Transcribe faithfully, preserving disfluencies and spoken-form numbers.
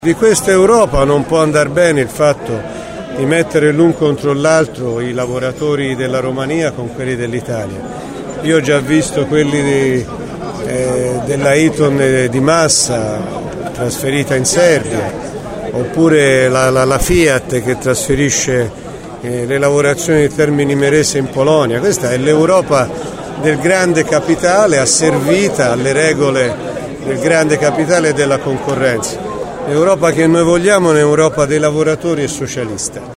Di questa Europa non può andare bene il fatto di mettere l'un contro l'altro i lavoratori della Romania con quelli dell'Italia. Io ho già visto quelli di, eh, della Eaton di Massa trasferita in Serbia, oppure la, la, la Fiat che trasferisce eh, le lavorazioni di Termini Imerese in Polonia. Questa è l'Europa del grande capitale asservita alle regole del grande capitale e della concorrenza. L'Europa che noi vogliamo è un'Europa dei lavoratori e socialista.